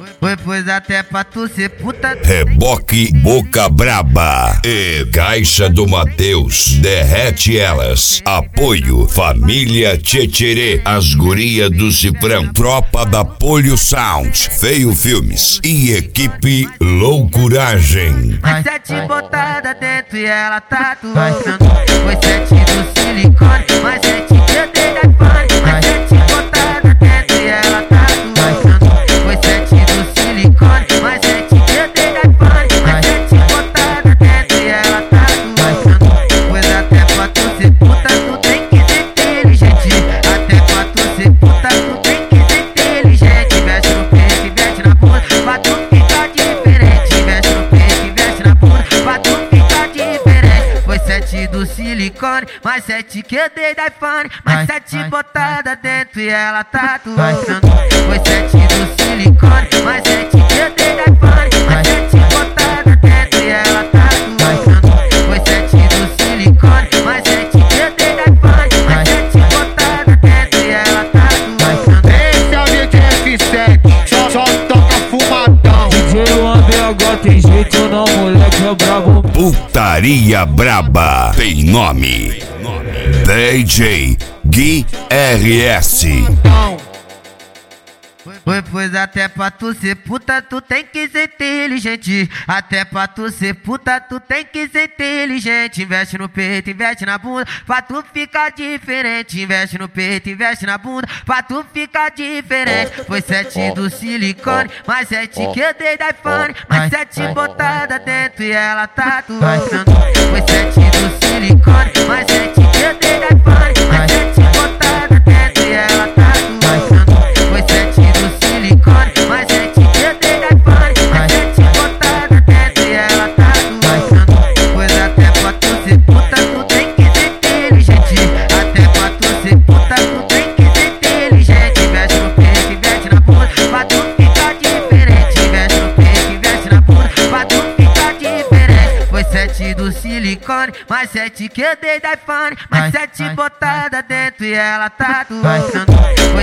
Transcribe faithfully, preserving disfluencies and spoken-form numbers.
Foi, pois até pra tu ser puta. Reboque Boca Braba e Caixa do Mateus, derrete elas. Apoio Família Tchetcherê, as guria do Cifrão, Tropa da Polio Sound, Feio Filmes e equipe Loucuragem. Mais sete botada dentro e ela tatuando. Foi sete do silicone, mais sete que eu dei da iPhone. Mais sete botada dentro e ela tatuando. Foi sete do silicone, mais sete que eu dei da iPhone. Mais sete botada dentro e ela tatuando. Pois até pra tu ser puta tu tem que ser inteligente. Até pra tu ser puta tu tem que ser inteligente. Veste no peito e veste na bunda pra tu ficar diferente. Veste no peito e veste na bunda pra tu ficar diferente. Foi sete do silicone, mais sete que eu dei da iPhone. Mais sete botada dentro e ela tatuando. Foi sete do silicone, mais sete que eu dei da iPhone. Mais sete botada dentro e ela tatuando. Foi sete do silicone, mais sete que eu dei da iPhone. Mais sete botada dentro e ela tatuando. Esse é o D J F sete, só, só toca fumadão. D J o A B H tem jeito não, moleque é brabo. Putaria Braba tem nome. D J Gui R S. Foi, pois até pra tu ser puta tu tem que ser inteligente. Até pra tu ser puta tu tem que ser inteligente. Investe no peito, investe na bunda pra tu ficar diferente. Investe no peito, investe na bunda pra tu ficar diferente. Foi sete do silicone, mais sete que eu dei da iPhone. Mais sete botada dentro e ela tatuando. Foi sete do silicone, mais sete que eu dei da iPhone. Mais sete botada dentro e ela tatuando. Foi sete do silicone, mais sete que eu dei da iPhone. Mais sete botada dentro e ela tatuando. Pois até pra tu ser puta tu tem que ser inteligente. Até pra tu ser puta tu tem que ser inteligente. Investe no peito, investe na bunda pra tu ficar diferente. Investe no peito, investe na bunda pra tu ficar diferente. Foi sete do silicone, mais sete que eu dei da iPhone. Mais sete botada dentro e ela tatuando.